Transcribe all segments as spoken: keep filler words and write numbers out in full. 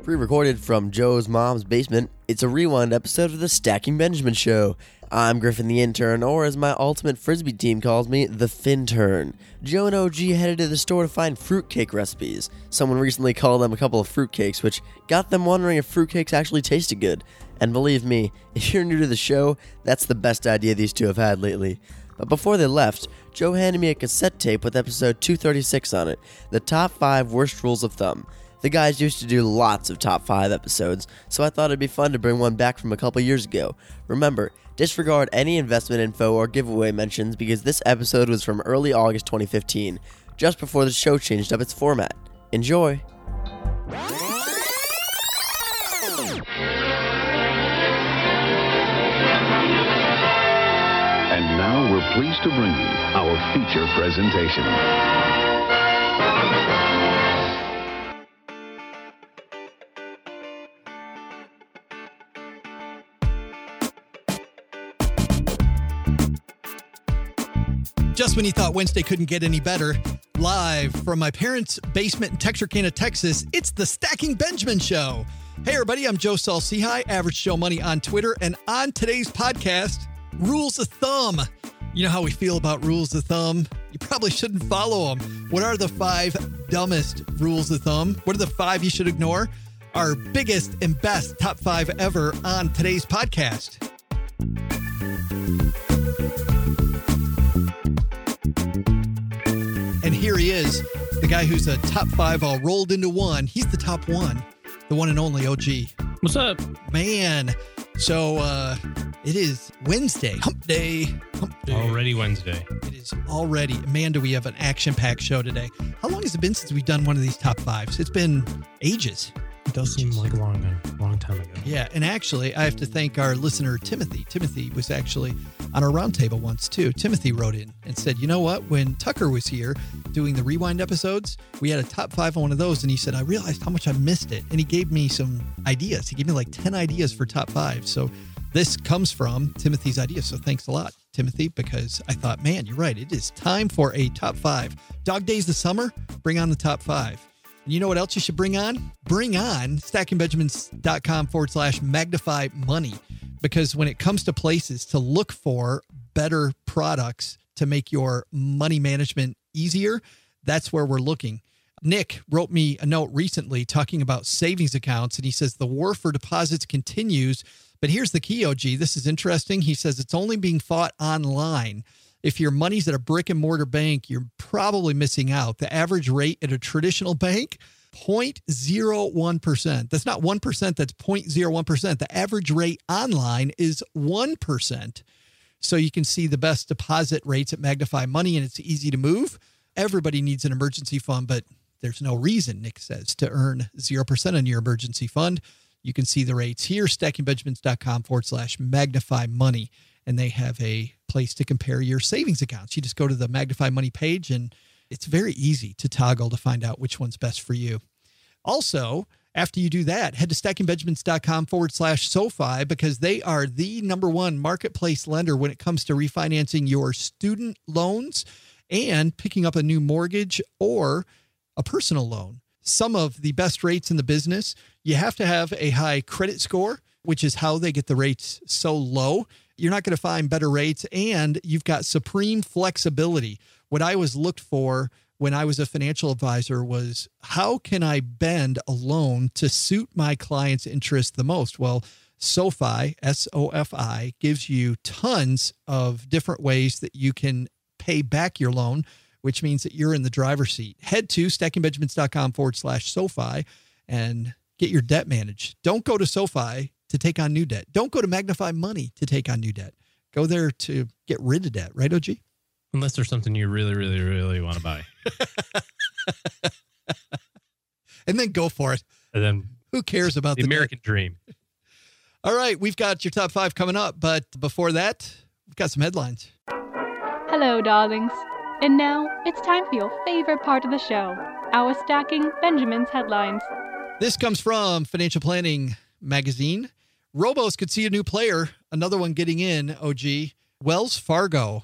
Pre-recorded from Joe's mom's basement, it's a rewind episode of the Stacking Benjamin Show. I'm Griffin the intern, or as my ultimate frisbee team calls me, the Fintern. Joe and O G headed to the store to find fruitcake recipes. Someone recently called them a couple of fruitcakes, which got them wondering if fruitcakes actually tasted good. And believe me, if you're new to the show, that's the best idea these two have had lately. But before they left, Joe handed me a cassette tape with episode two thirty-six on it, the top five worst rules of thumb. The guys used to do lots of top five episodes, so I thought it'd be fun to bring one back from a couple years ago. Remember, disregard any investment info or giveaway mentions because this episode was from early August twenty fifteen, just before the show changed up its format. Enjoy! And now we're pleased to bring you our feature presentation. Just when you thought Wednesday couldn't get any better, live from my parents' basement in Texarkana, Texas, it's the Stacking Benjamin Show. Hey, everybody, I'm Joe Saul-Sehy, Average Joe Money on Twitter, and on today's podcast, Rules of Thumb. You know how we feel about rules of thumb? You probably shouldn't follow them. What are the five dumbest rules of thumb? What are the five you should ignore? Our biggest and best top five ever on today's podcast. And here he is, the guy who's a top five all rolled into one. He's the top one, the one and only O G. What's up? Man, so uh, it is Wednesday, hump day, hump day. Already Wednesday. It is already. Man, do we have an action-packed show today. How long has it been since we've done one of these top fives? It's been ages. It does seem like a long, a long time ago. Yeah, and actually, I have to thank our listener, Timothy. Timothy was actually on our roundtable once, too. Timothy wrote in and said, you know what? When Tucker was here doing the Rewind episodes, we had a top five on one of those, and he said, I realized how much I missed it. And he gave me some ideas. He gave me like ten ideas for top five. So this comes from Timothy's idea. So thanks a lot, Timothy, because I thought, man, you're right. It is time for a top five. Dog Days of Summer, bring on the top five. And you know what else you should bring on? Bring on stackingbenjamins.com forward slash magnify money. Because when it comes to places to look for better products to make your money management easier, that's where we're looking. Nick wrote me a note recently talking about savings accounts, and he says the war for deposits continues. But here's the key, O G. This is interesting. He says it's only being fought online. If your money's at a brick and mortar bank, you're probably missing out. The average rate at a traditional bank, zero point zero one percent. That's not one percent, that's zero point zero one percent. The average rate online is one percent. So you can see the best deposit rates at Magnify Money, and it's easy to move. Everybody needs an emergency fund, but there's no reason, Nick says, to earn zero percent on your emergency fund. You can see the rates here, stackingbenjamins.com forward slash magnify money. And they have a place to compare your savings accounts. You just go to the Magnify Money page, and it's very easy to toggle to find out which one's best for you. Also, after you do that, head to stackingbenjamins.com forward slash SoFi because they are the number one marketplace lender when it comes to refinancing your student loans and picking up a new mortgage or a personal loan. Some of the best rates in the business. You have to have a high credit score, which is how they get the rates so low. You're not going to find better rates, and you've got supreme flexibility. What I was looked for when I was a financial advisor was, how can I bend a loan to suit my client's interest the most? Well, SoFi, S O F I, gives you tons of different ways that you can pay back your loan, which means that you're in the driver's seat. Head to stackingbenjamins.com forward slash SoFi and get your debt managed. Don't go to SoFi to take on new debt. Don't go to Magnify Money to take on new debt. Go there to get rid of debt. Right, O G? Unless there's something you really, really, really want to buy. And then go for it. And then who cares about the, the American debt? dream? All right, we've got your top five coming up. But before that, we've got some headlines. Hello, darlings. And now it's time for your favorite part of the show, our Stacking Benjamin's headlines. This comes from Financial Planning Magazine. Robos could see a new player, another one getting in, O G. Wells Fargo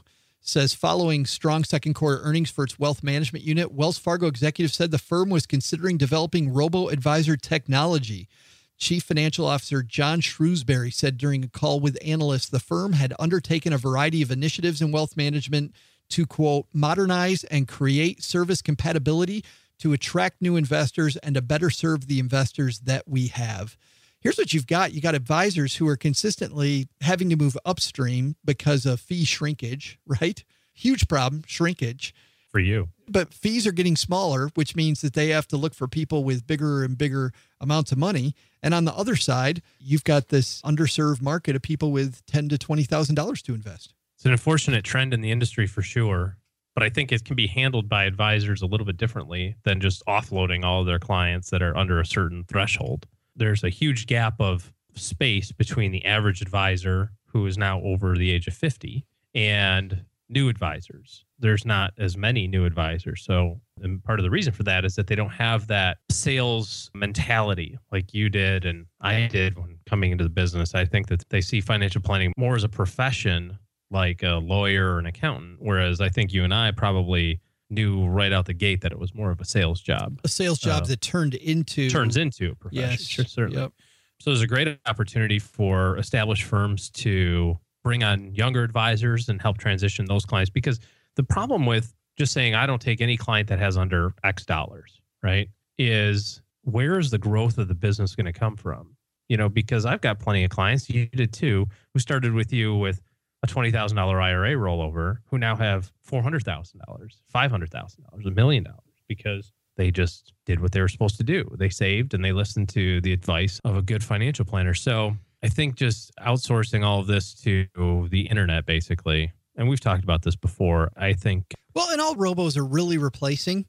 says, following strong second quarter earnings for its wealth management unit, Wells Fargo executive said the firm was considering developing robo-advisor technology. Chief Financial Officer John Shrewsbury said during a call with analysts, the firm had undertaken a variety of initiatives in wealth management to, quote, modernize and create service compatibility to attract new investors and to better serve the investors that we have. Here's what you've got. You got advisors who are consistently having to move upstream because of fee shrinkage, right? Huge problem, shrinkage. For you. But fees are getting smaller, which means that they have to look for people with bigger and bigger amounts of money. And on the other side, you've got this underserved market of people with ten thousand to twenty thousand dollars to invest. It's an unfortunate trend in the industry for sure, but I think it can be handled by advisors a little bit differently than just offloading all of their clients that are under a certain threshold. There's a huge gap of space between the average advisor who is now over the age of fifty and new advisors. There's not as many new advisors. So and part of the reason for that is that they don't have that sales mentality like you did and I did when coming into the business. I think that they see financial planning more as a profession like a lawyer or an accountant, whereas I think you and I probably knew right out the gate that it was more of a sales job. A sales job uh, that turned into... Turns into a profession. Yes, sure, certainly. Yep. So there's a great opportunity for established firms to bring on younger advisors and help transition those clients. Because the problem with just saying, I don't take any client that has under X dollars, right, is where is the growth of the business going to come from? You know, because I've got plenty of clients, you did too, who started with you with a twenty thousand dollars I R A rollover, who now have four hundred thousand dollars, five hundred thousand dollars, a million dollars, because they just did what they were supposed to do. They saved and they listened to the advice of a good financial planner. So I think just outsourcing all of this to the internet, basically, and we've talked about this before, I think. Well, and all robos are really replacing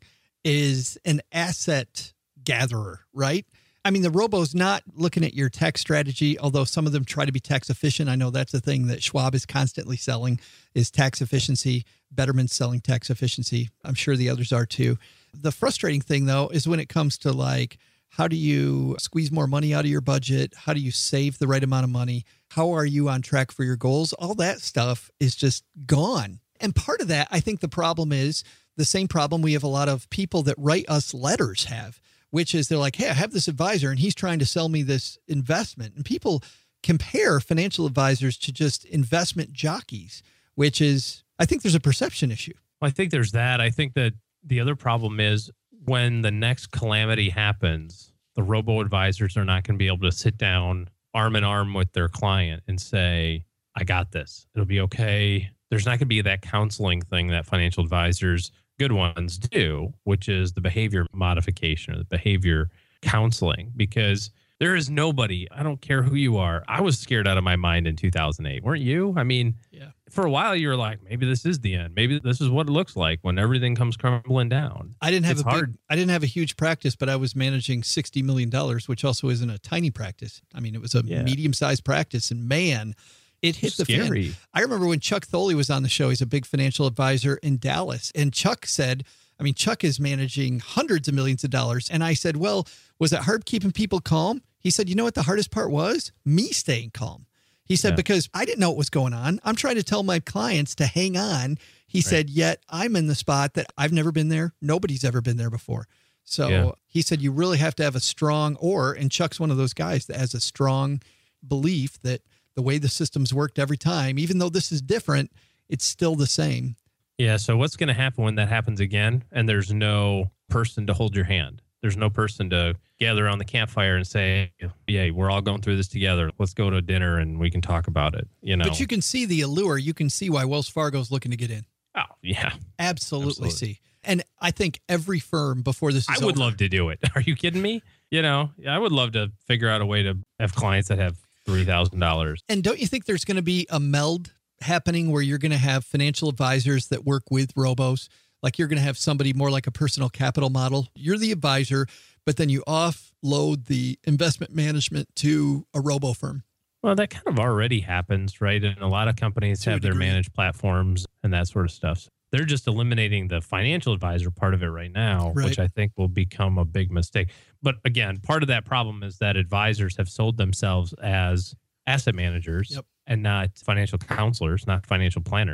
is an asset gatherer, right? I mean, the robo's not looking at your tax strategy, although some of them try to be tax efficient. I know that's the thing that Schwab is constantly selling is tax efficiency. Betterment's selling tax efficiency. I'm sure the others are too. The frustrating thing, though, is when it comes to like, how do you squeeze more money out of your budget? How do you save the right amount of money? How are you on track for your goals? All that stuff is just gone. And part of that, I think the problem is the same problem we have a lot of people that write us letters have, which is they're like, hey, I have this advisor and he's trying to sell me this investment. And people compare financial advisors to just investment jockeys, which is, I think there's a perception issue. Well, I think there's that. I think that the other problem is when the next calamity happens, the robo-advisors are not going to be able to sit down arm in arm with their client and say, I got this. It'll be okay. There's not going to be that counseling thing that financial advisors, good ones, do, which is the behavior modification or the behavior counseling, because there is nobody, I don't care who you are. I was scared out of my mind in two thousand eight. Weren't you? I mean, yeah. For a while you were like, maybe this is the end. Maybe this is what it looks like when everything comes crumbling down. I didn't have it's a hard. Big, I didn't have a huge practice, but I was managing sixty million dollars, which also isn't a tiny practice. I mean, it was a Yeah. medium-sized practice, and man, it hit the Scary. fan. I remember when Chuck Tholey was on the show. He's a big financial advisor in Dallas. And Chuck said, I mean, Chuck is managing hundreds of millions of dollars. And I said, well, was it hard keeping people calm? He said, you know what the hardest part was? Me staying calm. He said, Yeah. because I didn't know what was going on. I'm trying to tell my clients to hang on. He Right. said, yet I'm in the spot that I've never been there. Nobody's ever been there before. So Yeah. he said, you really have to have a strong or, and Chuck's one of those guys that has a strong belief that the way the system's worked every time, even though this is different, it's still the same. Yeah. So what's going to happen when that happens again and there's no person to hold your hand? There's no person to gather around the campfire and say, yeah, we're all going through this together. Let's go to dinner and we can talk about it. You know, But you can see the allure. You can see why Wells Fargo's looking to get in. oh, yeah, Absolutely, Absolutely. see. And I think every firm before this is I would over- love to do it. Are you kidding me? You know, I would love to figure out a way to have clients that have three thousand dollars. And don't you think there's going to be a meld happening where you're going to have financial advisors that work with robos? Like you're going to have somebody more like a personal capital model. You're the advisor, but then you offload the investment management to a robo firm. Well, that kind of already happens, right? And a lot of companies To a have their degree. managed platforms and that sort of stuff. They're just eliminating the financial advisor part of it right now, Right. which I think will become a big mistake. But again, part of that problem is that advisors have sold themselves as asset managers Yep. and not financial counselors, not financial planners.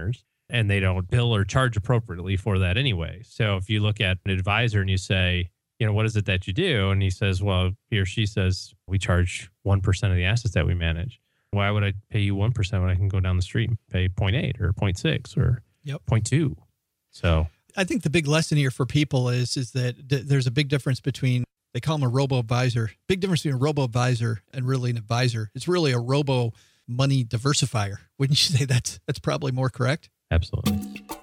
and they don't bill or charge appropriately for that anyway. So if you look at an advisor and you say, you know, what is it that you do? And he says, well, he or she says, we charge one percent of the assets that we manage. Why would I pay you one percent when I can go down the street and pay zero point eight or zero point six or yep. zero point two? So I think the big lesson here for people is, is that d- there's a big difference between, they call them a robo-advisor, big difference between a robo-advisor and really an advisor. It's really a robo-money diversifier. Wouldn't you say that's, that's probably more correct? Absolutely.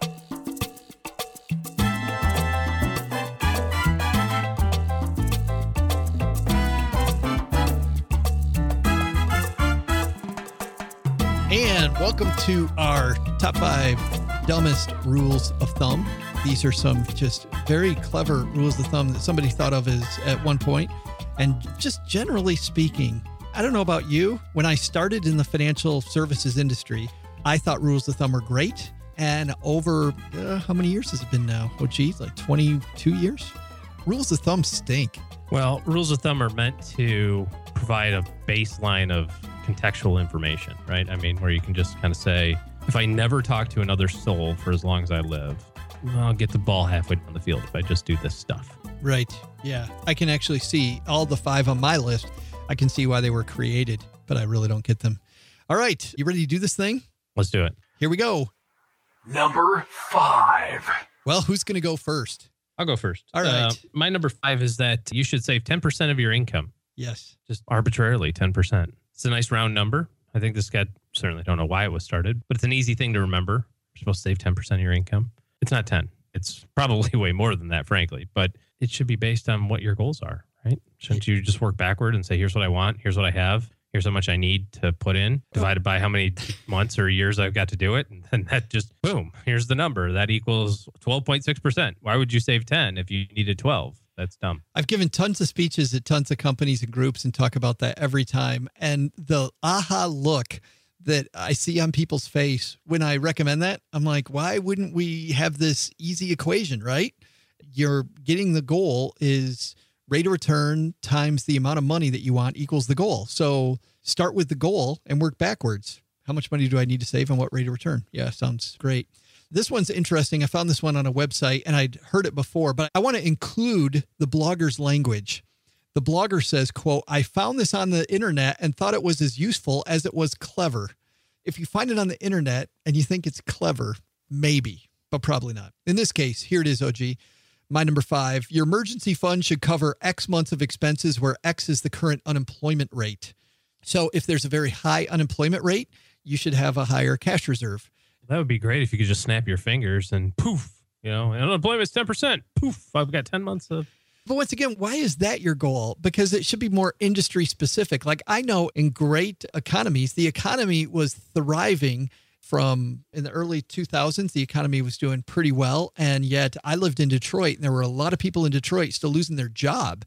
And welcome to our top five dumbest rules of thumb. These are some just very clever rules of thumb that somebody thought of as at one point. And just generally speaking, I don't know about you, when I started in the financial services industry, I thought rules of thumb were great. And over, uh, how many years has it been now? Oh, geez, like twenty-two years? Rules of thumb stink. Well, rules of thumb are meant to provide a baseline of contextual information, right? I mean, where you can just kind of say, if I never talk to another soul for as long as I live, well, I'll get the ball halfway down the field if I just do this stuff. Right. Yeah. I can actually see all the five on my list. I can see why they were created, but I really don't get them. All right. You ready to do this thing? Let's do it. Here we go. Number five. Well, who's going to go first? I'll go first. All right. Uh, my number five is that you should save ten percent of your income. Yes. Just arbitrarily, ten percent. It's a nice round number. I think this got, certainly don't know why it was started, but it's an easy thing to remember. You're supposed to save ten percent of your income. It's not ten. It's probably way more than that, frankly, but it should be based on what your goals are, right? Shouldn't you just work backward and say, here's what I want, here's what I have, here's how much I need to put in, divided by how many months or years I've got to do it. And then that just, boom, here's the number. That equals twelve point six percent. Why would you save ten if you needed twelve? That's dumb. I've given tons of speeches at tons of companies and groups and talk about that every time. And the aha look that I see on people's face when I recommend that, I'm like, why wouldn't we have this easy equation, right? You're getting the goal is rate of return times the amount of money that you want equals the goal. So start with the goal and work backwards. How much money do I need to save and what rate of return? Yeah, sounds great. This one's interesting. I found this one on a website and I'd heard it before, but I want to include the blogger's language. The blogger says, quote, I found this on the internet and thought it was as useful as it was clever. If you find it on the internet and you think it's clever, maybe, but probably not. In this case, here it is, O G. My number five, your emergency fund should cover X months of expenses where X is the current unemployment rate. So if there's a very high unemployment rate, you should have a higher cash reserve. That would be great if you could just snap your fingers and poof, you know, and unemployment's ten percent. Poof, I've got ten months of. But once again, why is that your goal? Because it should be more industry specific. Like I know in great economies, the economy was thriving from in the early two thousands. The economy was doing pretty well. And yet I lived in Detroit and there were a lot of people in Detroit still losing their job.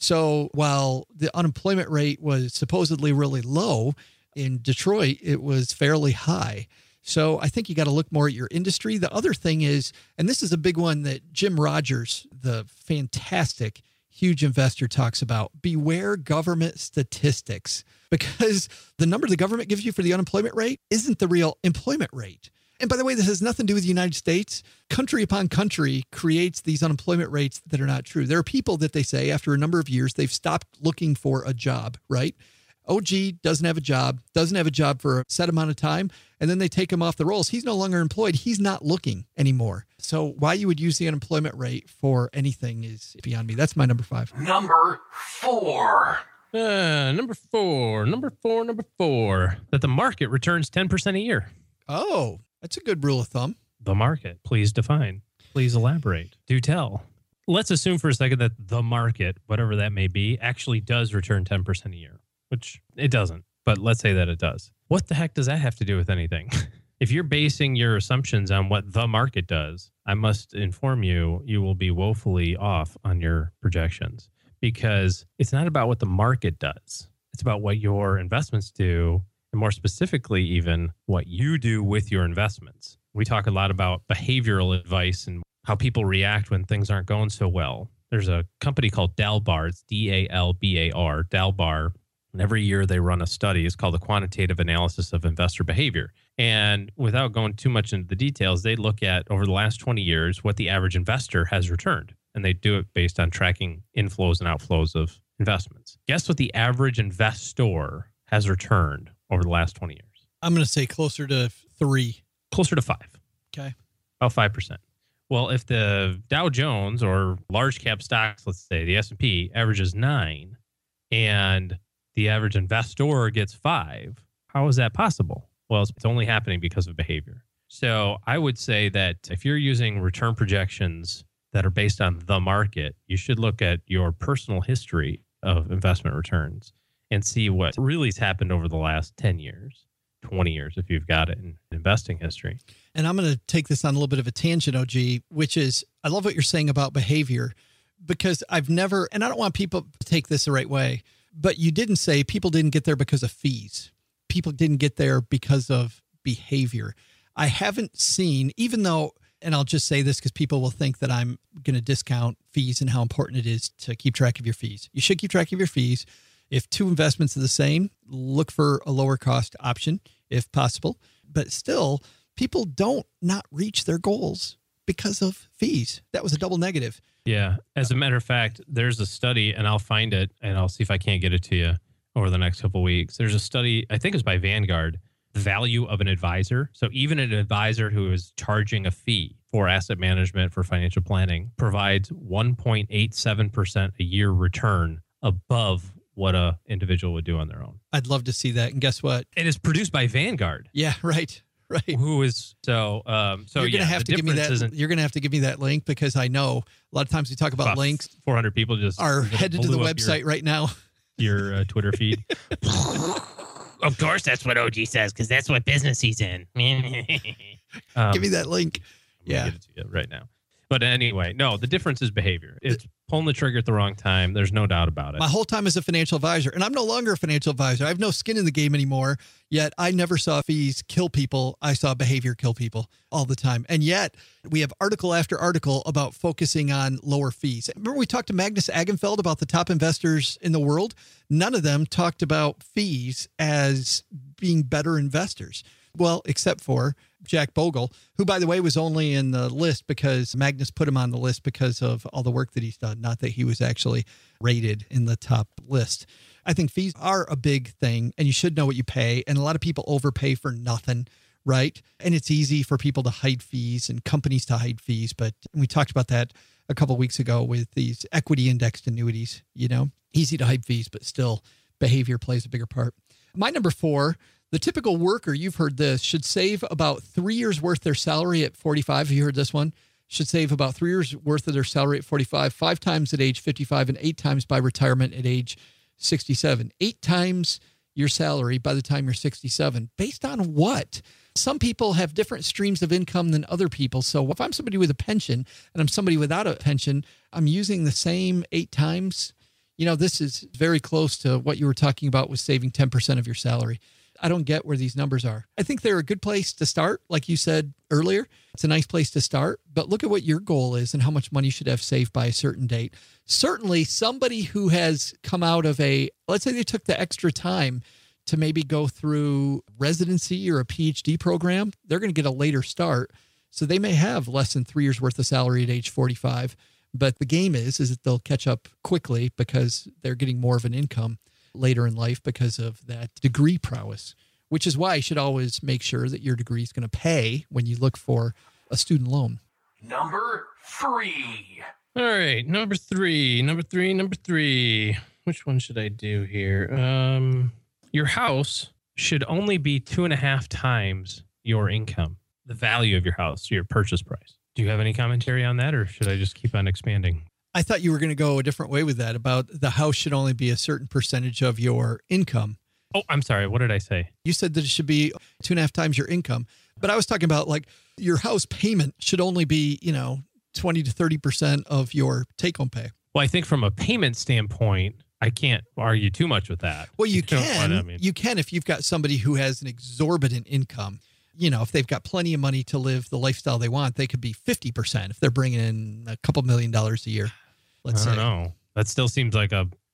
So while the unemployment rate was supposedly really low in Detroit, it was fairly high. So I think you got to look more at your industry. The other thing is, and this is a big one that Jim Rogers, the fantastic, huge investor, talks about, beware government statistics, because the number the government gives you for the unemployment rate isn't the real employment rate. And by the way, this has nothing to do with the United States. Country upon country creates these unemployment rates that are not true. There are people that they say after a number of years, they've stopped looking for a job, right? O G doesn't have a job, doesn't have a job for a set amount of time, and then they take him off the rolls. He's no longer employed. He's not looking anymore. So why you would use the unemployment rate for anything is beyond me. That's my number five. Number four. Uh, number four, number four, number four, that the market returns ten percent a year. Oh, that's a good rule of thumb. The market, please define, please elaborate, do tell. Let's assume for a second that the market, whatever that may be, actually does return ten percent a year. Which it doesn't, but let's say that it does. What the heck does that have to do with anything? If you're basing your assumptions on what the market does, I must inform you, you will be woefully off on your projections, because it's not about what the market does. It's about what your investments do, and more specifically, even what you do with your investments. We talk a lot about behavioral advice and how people react when things aren't going so well. There's a company called Dalbar. It's D A L B A R, Dalbar. And every year they run a study. It's called the Quantitative Analysis of Investor Behavior. And without going too much into the details, they look at over the last twenty years what the average investor has returned. And they do it based on tracking inflows and outflows of investments. Guess what the average investor has returned over the last twenty years? I'm going to say closer to three. Closer to five. Okay. About five percent. Well, if the Dow Jones or large cap stocks, let's say the S and P averages nine and the average investor gets five, how is that possible? Well, it's only happening because of behavior. So I would say that if you're using return projections that are based on the market, you should look at your personal history of investment returns and see what really has happened over the last ten years, twenty years, if you've got it in investing history. And I'm going to take this on a little bit of a tangent, O G, which is, I love what you're saying about behavior, because I've never, and I don't want people to take this the right way, but you didn't say people didn't get there because of fees. People didn't get there because of behavior. I haven't seen, even though, and I'll just say this because people will think that I'm going to discount fees and how important it is to keep track of your fees. You should keep track of your fees. If two investments are the same, look for a lower cost option if possible. But still, people don't not reach their goals because of fees. That was a double negative. Yeah. As a matter of fact, there's a study, and I'll find it, and I'll see if I can't get it to you over the next couple of weeks. There's a study, I think it's by Vanguard, the value of an advisor. So even an advisor who is charging a fee for asset management, for financial planning, provides one point eight seven percent a year return above what a individual would do on their own. I'd love to see that. And guess what? It is produced by Vanguard. Yeah, right. Right. Who is so um so you're gonna yeah, have to give me that you're gonna have to give me that link, because I know a lot of times we talk about, about links. four hundred people just are headed to the website your, right now. Your uh, Twitter feed. Of course, that's what O G says, because that's what business he's in. um, give me that link. I'm yeah, give it to you right now. But anyway, no, the difference is behavior. It's pulling the trigger at the wrong time. There's no doubt about it. My whole time as a financial advisor, and I'm no longer a financial advisor. I have no skin in the game anymore, yet I never saw fees kill people. I saw behavior kill people all the time. And yet we have article after article about focusing on lower fees. Remember we talked to Magnus Agenfeld about the top investors in the world? None of them talked about fees as being better investors. Well, except for Jack Bogle, who, by the way, was only in the list because Magnus put him on the list because of all the work that he's done, not that he was actually rated in the top list. I think fees are a big thing, and you should know what you pay. And a lot of people overpay for nothing, right? And it's easy for people to hide fees and companies to hide fees. But we talked about that a couple of weeks ago with these equity indexed annuities, you know, easy to hide fees, but still behavior plays a bigger part. My number four, the typical worker, you've heard this, should save about three years worth of their salary at forty-five. Have you heard this one? Should save about three years worth of their salary at forty-five, five times at age fifty-five, and eight times by retirement at age sixty-seven. Eight times your salary by the time you're sixty-seven. Based on what? Some people have different streams of income than other people. So if I'm somebody with a pension and I'm somebody without a pension, I'm using the same eight times. You know, this is very close to what you were talking about with saving ten percent of your salary. I don't get where these numbers are. I think they're a good place to start. Like you said earlier, it's a nice place to start, but look at what your goal is and how much money you should have saved by a certain date. Certainly somebody who has come out of a, let's say they took the extra time to maybe go through residency or a P H D program, they're going to get a later start. So they may have less than three years worth of salary at age forty-five, but the game is, is that they'll catch up quickly because they're getting more of an income later in life because of that degree prowess, which is why you should always make sure that your degree is going to pay when you look for a student loan. Number three. All right, number three, number three, number three. Which one should I do here? Um, your house should only be two and a half times your income, the value of your house, your purchase price. Do you have any commentary on that, or should I just keep on expanding? I thought you were going to go a different way with that, about the house should only be a certain percentage of your income. Oh, I'm sorry. What did I say? You said that it should be two and a half times your income, but I was talking about like your house payment should only be, you know, twenty to thirty percent of your take home pay. Well, I think from a payment standpoint, I can't argue too much with that. Well, you, you can, I mean. you can, if you've got somebody who has an exorbitant income. You know, if they've got plenty of money to live the lifestyle they want, they could be fifty percent if they're bringing in a couple million dollars a year. Let's I don't say. know. That still seems like a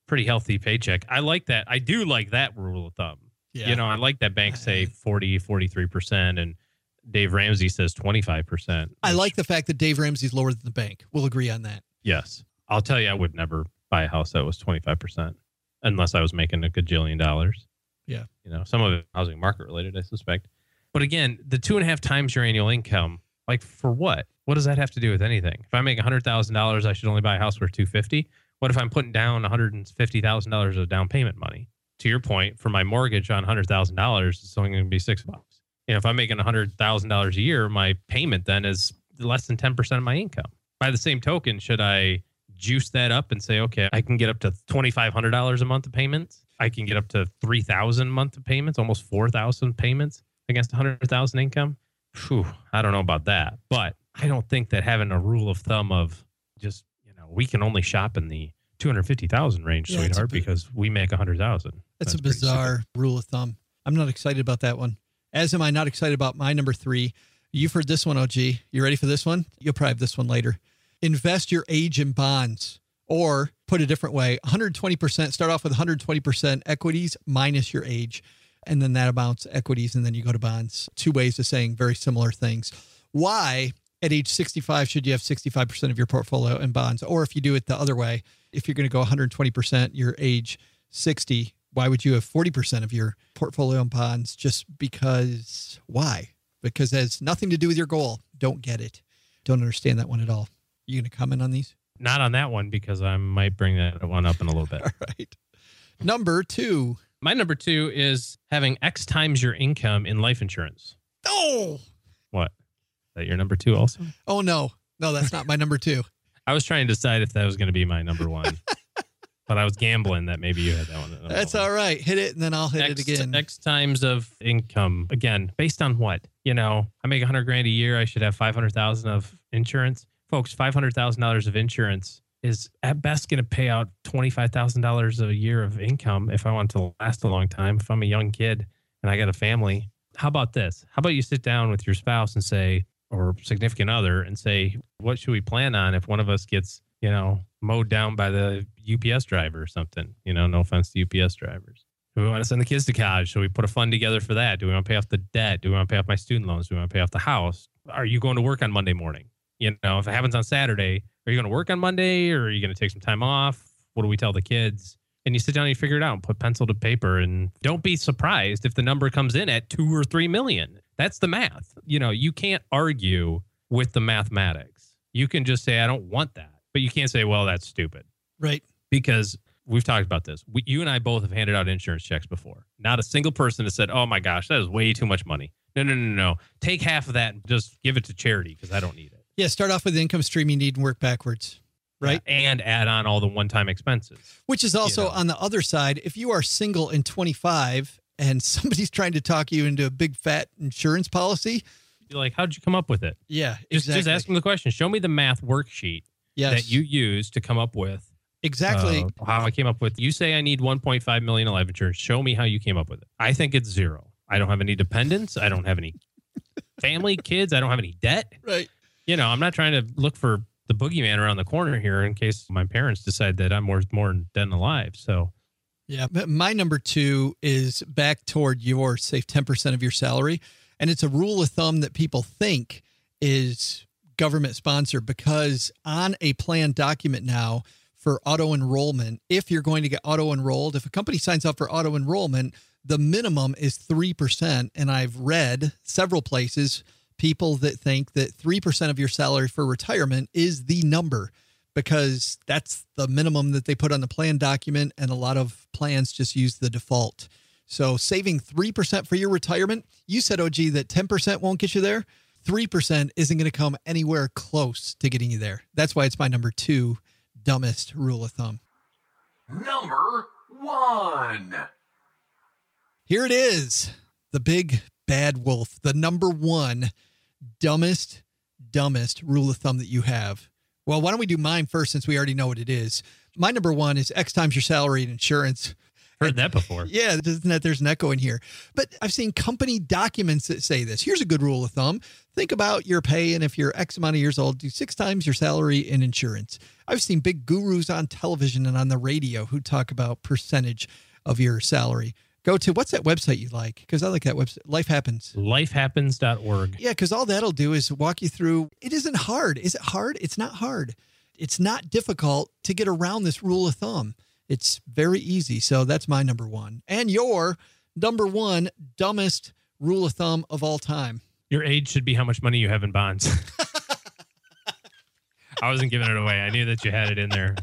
pretty healthy paycheck. I like that. I do like that rule of thumb. Yeah. You know, I like that banks say forty, forty-three percent and Dave Ramsey says twenty-five percent. I like the fact that Dave Ramsey's lower than the bank. We'll agree on that. Yes. I'll tell you, I would never buy a house that was twenty-five percent unless I was making a gajillion dollars. Yeah. You know, some of it housing market related, I suspect. But again, the two and a half times your annual income, like for what? What does that have to do with anything? If I make one hundred thousand dollars, I should only buy a house worth two hundred fifty thousand dollars. What if I'm putting down one hundred fifty thousand dollars of down payment money? To your point, for my mortgage on one hundred thousand dollars, it's only going to be six bucks. You know, if I'm making one hundred thousand dollars a year, my payment then is less than ten percent of my income. By the same token, should I juice that up and say, okay, I can get up to twenty-five hundred dollars a month of payments. I can get up to three thousand dollars a month of payments, almost four thousand payments against one hundred thousand income. Whew, I don't know about that. But I don't think that having a rule of thumb of just, you know, we can only shop in the two hundred fifty thousand range, Yeah, sweetheart, bi- because we make one hundred thousand. That's, a pretty bizarre stupid. rule of thumb. I'm not excited about that one. As am I not excited about my number three. You've heard this one, O G. You ready for this one? You'll probably have this one later. Invest your age in bonds, or put a different way, one hundred twenty percent. Start off with one hundred twenty percent equities minus your age, and then that amounts equities, and then you go to bonds. Two ways of saying very similar things. Why at age sixty-five should you have sixty-five percent of your portfolio in bonds? Or if you do it the other way, if you're going to go one hundred twenty percent your age sixty, why would you have forty percent of your portfolio in bonds? Just because, why? Because it has nothing to do with your goal. Don't get it. Don't understand that one at all. You going to comment on these? Not on that one, because I might bring that one up in a little bit. All right. Number two. My number two is having X times your income in life insurance. Oh, What? Is that your number two also? oh no. No, that's not my number two. I was trying to decide if that was going to be my number one, but I was gambling that maybe you had that one. That's all right. Hit it and then I'll hit X, it again. X times of income. Again, based on what? You know, I make a hundred grand a year. I should have five hundred thousand of insurance. Folks, five hundred thousand dollars of insurance is at best going to pay out twenty-five thousand dollars a year of income if I want to last a long time. If I'm a young kid and I got a family, how about this? How about you sit down with your spouse and say, or significant other, and say, what should we plan on if one of us gets, you know, mowed down by the U P S driver or something? You know, no offense to U P S drivers. Do we want to send the kids to college? Should we put a fund together for that? Do we want to pay off the debt? Do we want to pay off my student loans? Do we want to pay off the house? Are you going to work on Monday morning? You know, if it happens on Saturday, are you going to work on Monday, or are you going to take some time off? What do we tell the kids? And you sit down and you figure it out and put pencil to paper, and don't be surprised if the number comes in at two or three million. That's the math. You know, you can't argue with the mathematics. You can just say, I don't want that. But you can't say, well, that's stupid. Right. Because we've talked about this. We, you and I both have handed out insurance checks before. Not a single person has said, oh my gosh, that is way too much money. No, no, no, no. Take half of that and just give it to charity because I don't need it. Yeah. Start off with the income stream you need and work backwards. Right. Yeah, and add on all the one-time expenses. Which is also You know. on the other side. If you are single and twenty-five and somebody's trying to talk you into a big fat insurance policy. You're like, how'd you come up with it? Yeah, Just, exactly. just ask them the question. Show me the math worksheet yes. that you use to come up with exactly uh, how I came up with. You say I need one point five million in life insurance. Show me how you came up with it. I think it's zero. I don't have any dependents. I don't have any family, kids. I don't have any debt. right. You know, I'm not trying to look for the boogeyman around the corner here in case my parents decide that I'm worth more dead than alive. So, Yeah. But my number two is back toward your save ten percent of your salary. And it's a rule of thumb that people think is government sponsored, because on a plan document now for auto enrollment, if you're going to get auto enrolled, if a company signs up for auto enrollment, the minimum is three percent. And I've read several places people that think that three percent of your salary for retirement is the number, because that's the minimum that they put on the plan document. And a lot of plans just use the default. So saving three percent for your retirement, you said, O G, that ten percent won't get you there. three percent isn't going to come anywhere close to getting you there. That's why it's my number two dumbest rule of thumb. Number one. Here it is. The big bad wolf, the number one dumbest, dumbest rule of thumb that you have. Well, why don't we do mine first, since we already know what it is. My number one is X times your salary and insurance. Heard that before. Yeah, isn't that there's an echo in here? But I've seen company documents that say this. Here's a good rule of thumb. Think about your pay, and if you're X amount of years old, do six times your salary in insurance. I've seen big gurus on television and on the radio who talk about percentage of your salary. Go to, what's that website you like? Because I like that website. Life Happens. life happens dot org. Yeah, because all that'll do is walk you through. It isn't hard. Is it hard? It's not hard. It's not difficult to get around this rule of thumb. It's very easy. So that's my number one. And your number one dumbest rule of thumb of all time. Your age should be how much money you have in bonds. I wasn't giving it away. I knew that you had it in there.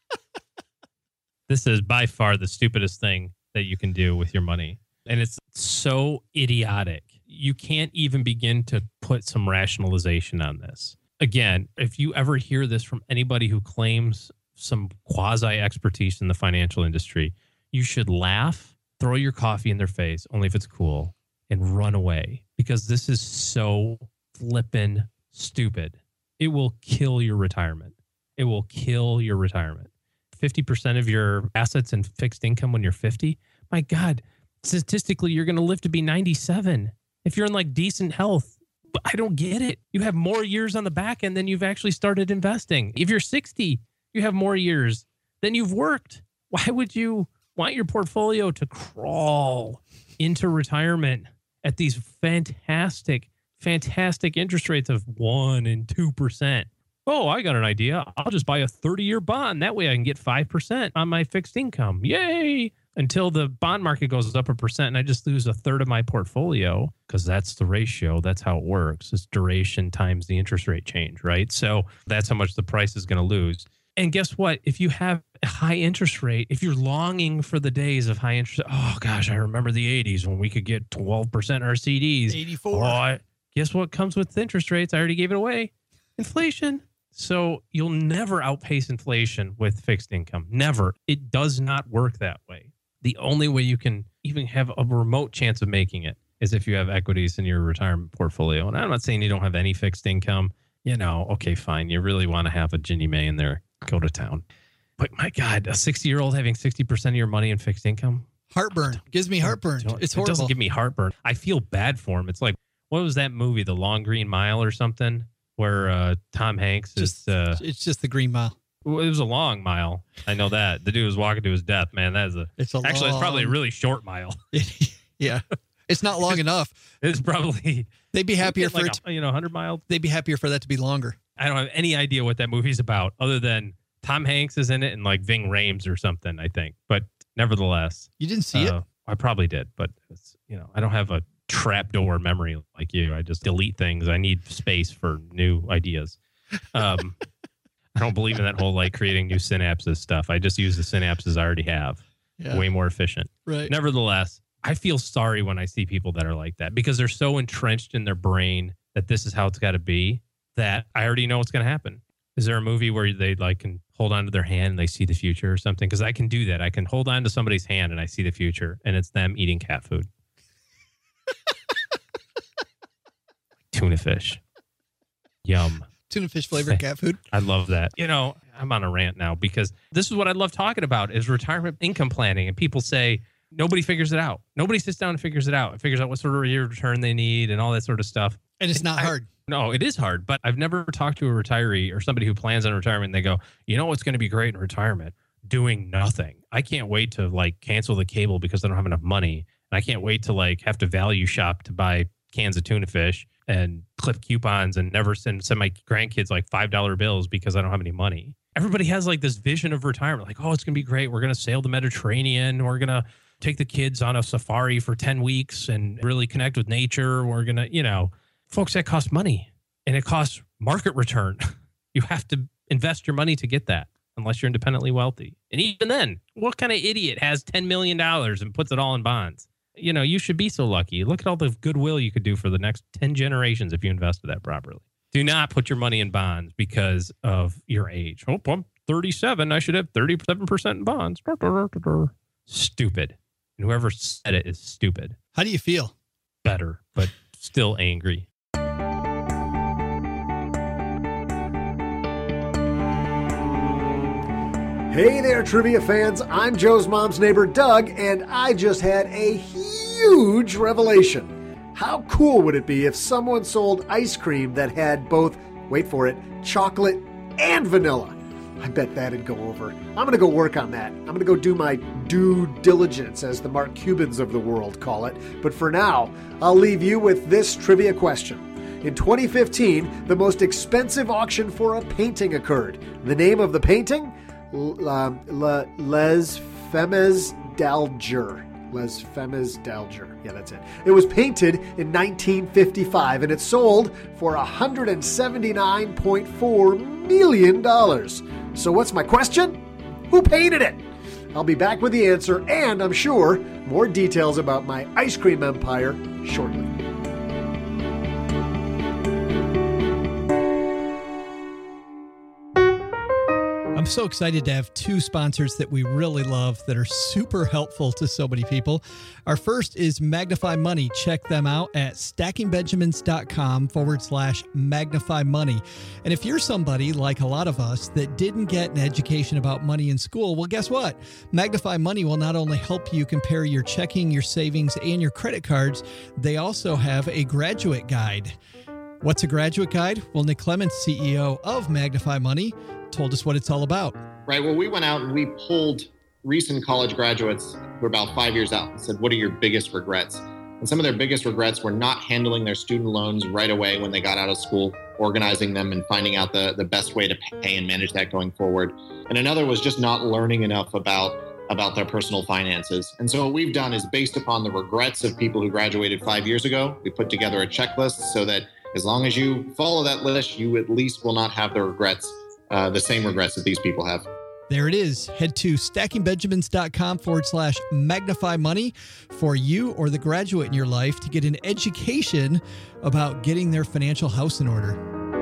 This is by far the stupidest thing that you can do with your money. And it's so idiotic. You can't even begin to put some rationalization on this. Again, if you ever hear this from anybody who claims some quasi expertise in the financial industry, you should laugh, throw your coffee in their face, only if it's cool, and run away, because this is so flippin' stupid. It will kill your retirement. It will kill your retirement. fifty percent of your assets in fixed income when you're fifty. My God, statistically, you're going to live to be ninety-seven. If you're in like decent health, but I don't get it. You have more years on the back end than you've actually started investing. If you're sixty, you have more years than you've worked. Why would you want your portfolio to crawl into retirement at these fantastic, fantastic interest rates of one and two percent? Oh, I got an idea. I'll just buy a thirty-year bond. That way I can get five percent on my fixed income. Yay! Until the bond market goes up a percent and I just lose a third of my portfolio, because that's the ratio. That's how it works. It's duration times the interest rate change, right? So that's how much the price is going to lose. And guess what? If you have a high interest rate, if you're longing for the days of high interest, oh gosh, I remember the eighties when we could get twelve percent our C Ds. eighty-four. Oh, I, guess what comes with interest rates? I already gave it away. Inflation. So you'll never outpace inflation with fixed income. Never. It does not work that way. The only way you can even have a remote chance of making it is if you have equities in your retirement portfolio. And I'm not saying you don't have any fixed income. You know, okay, fine. You really want to have a Ginnie Mae in there, go to town. But my God, a sixty-year-old having sixty percent of your money in fixed income? Heartburn. Gives me heartburn. Don't- It's It doesn't horrible. give me heartburn. I feel bad for him. It's like, what was that movie, The Long Green Mile or something, where uh, Tom Hanks Just- is... Uh, It's just the Green Mile. well, it was a long mile. I know that. The dude was walking to his death, man. That is a... It's a Actually, it's probably a long- really short mile. Yeah. It's not long enough. It's probably... They'd be happier for like it. a, you know, one hundred miles. They'd be happier for that to be longer. I don't have any idea what that movie's about other than Tom Hanks is in it and like Ving Rhames or something, I think. But nevertheless... You didn't see it? uh, I probably did, but it's, you know, I don't have a trapdoor memory like you. I just delete things. I need space for new ideas. Um, I don't believe in that whole like creating new synapses stuff. I just use the synapses I already have. Yeah. Way more efficient. Right. Nevertheless, I feel sorry when I see people that are like that because they're so entrenched in their brain that this is how it's got to be that I already know what's going to happen. Is there a movie where they like can hold on to their hand and they see the future or something? Because I can do that. I can hold on to somebody's hand and I see the future and it's them eating cat food. Tuna fish. Yum. Tuna fish flavored cat food. I love that. You know, I'm on a rant now because this is what I love talking about is retirement income planning. And people say nobody figures it out. Nobody sits down and figures it out. It figures out what sort of year return they need and all that sort of stuff. And it's not I- hard. No, it is hard, but I've never talked to a retiree or somebody who plans on retirement. And they go, you know what's going to be great in retirement? Doing nothing. I can't wait to like cancel the cable because I don't have enough money. And I can't wait to like have to value shop to buy cans of tuna fish and clip coupons and never send, send my grandkids like five dollar bills because I don't have any money. Everybody has like this vision of retirement. Like, oh, it's going to be great. We're going to sail the Mediterranean. We're going to take the kids on a safari for ten weeks and really connect with nature. We're going to, you know, folks, that costs money and it costs market return. You have to invest your money to get that unless you're independently wealthy. And even then, what kind of idiot has ten million dollars and puts it all in bonds? You know, you should be so lucky. Look at all the goodwill you could do for the next ten generations if you invested that properly. Do not put your money in bonds because of your age. Oh, I'm thirty-seven. I should have thirty-seven percent in bonds. Stupid. And whoever said it is stupid. How do you feel? Better, but still angry. Hey there, trivia fans. I'm Joe's mom's neighbor, Doug, and I just had a huge revelation. How cool would it be if someone sold ice cream that had both, wait for it, chocolate and vanilla? I bet that'd go over. I'm going to go work on that. I'm going to go do my due diligence, as the Mark Cubans of the world call it. But for now, I'll leave you with this trivia question. In twenty fifteen, the most expensive auction for a painting occurred. The name of the painting? La, La, Les Femmes d'Alger. Les Femmes d'Alger. Yeah, that's it. It was painted in nineteen fifty-five, and it sold for one hundred seventy-nine point four million dollars. So what's my question? Who painted it? I'll be back with the answer, and I'm sure more details about my ice cream empire shortly. I'm so excited to have two sponsors that we really love that are super helpful to so many people. Our first is Magnify Money. Check them out at stackingbenjamins.com forward slash magnify money. And if you're somebody like a lot of us that didn't get an education about money in school, well, guess what? Magnify Money will not only help you compare your checking, your savings, and your credit cards, they also have a graduate guide. What's a graduate guide? Well, Nick Clements, C E O of Magnify Money, told us what it's all about. Right. Well, we went out and we pulled recent college graduates who are about five years out and said, what are your biggest regrets? And some of their biggest regrets were not handling their student loans right away when they got out of school, organizing them and finding out the, the best way to pay and manage that going forward. And another was just not learning enough about, about their personal finances. And so what we've done is, based upon the regrets of people who graduated five years ago, we put together a checklist so that as long as you follow that list, you at least will not have the regrets Uh, the same regrets that these people have. There it is. Head to stackingbenjamins.com forward slash magnify money for you or the graduate in your life to get an education about getting their financial house in order.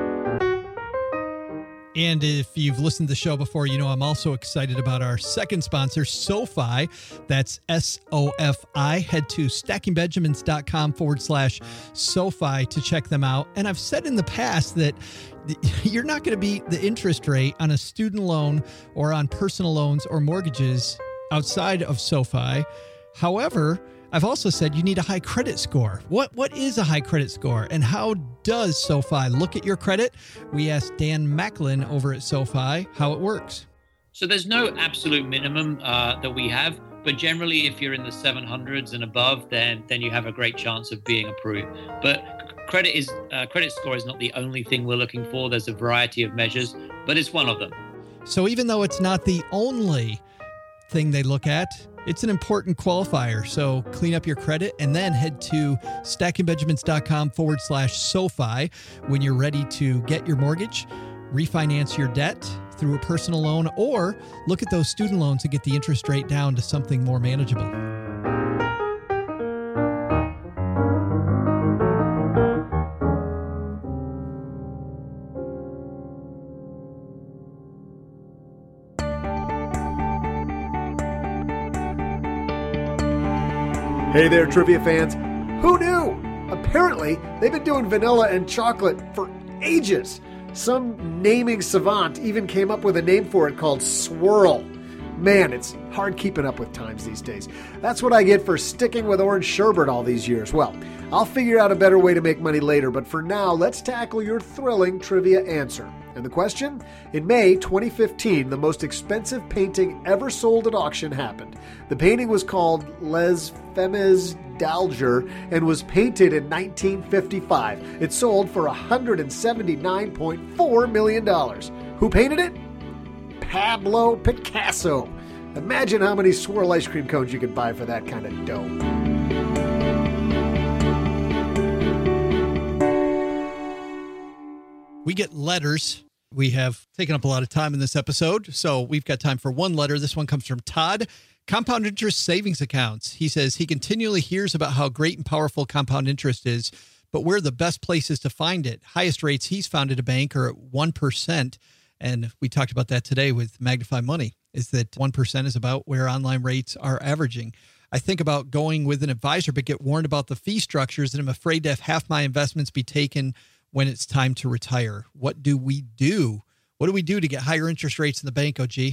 And if you've listened to the show before, you know I'm also excited about our second sponsor, SoFi. That's S O F I. Head to stackingbenjamins.com forward slash SoFi to check them out. And I've said in the past that you're not going to beat the interest rate on a student loan or on personal loans or mortgages outside of SoFi. However, I've also said you need a high credit score. What What is a high credit score, and how does SoFi look at your credit? We asked Dan Macklin over at SoFi how it works. So there's no absolute minimum uh, that we have, but generally if you're in the seven hundreds and above, then then you have a great chance of being approved. But credit is uh, credit score is not the only thing we're looking for. There's a variety of measures, but it's one of them. So even though it's not the only thing they look at, it's an important qualifier. So clean up your credit and then head to stackingbenjamins.com forward slash SoFi when you're ready to get your mortgage, refinance your debt through a personal loan, or look at those student loans and get the interest rate down to something more manageable. Hey there, trivia fans. Who knew? Apparently, they've been doing vanilla and chocolate for ages. Some naming savant even came up with a name for it called Swirl. Man, it's hard keeping up with times these days. That's what I get for sticking with orange sherbet all these years. Well, I'll figure out a better way to make money later, but for now, let's tackle your thrilling trivia answer. And the question? In May twenty fifteen, the most expensive painting ever sold at auction happened. The painting was called Les Femmes d'Alger and was painted in nineteen fifty-five. It sold for one hundred seventy-nine point four million dollars. Who painted it? Pablo Picasso. Imagine how many swirl ice cream cones you could buy for that kind of dough. We get letters. We have taken up a lot of time in this episode, so we've got time for one letter. This one comes from Todd. Compound interest savings accounts. He says he continually hears about how great and powerful compound interest is, but where are the best places to find it? Highest rates he's found at a bank are at one percent. And we talked about that today with Magnify Money, is that one percent is about where online rates are averaging. I think about going with an advisor, but get warned about the fee structures, and I'm afraid to have half my investments be taken when it's time to retire. What do we do? What do we do to get higher interest rates in the bank, O G?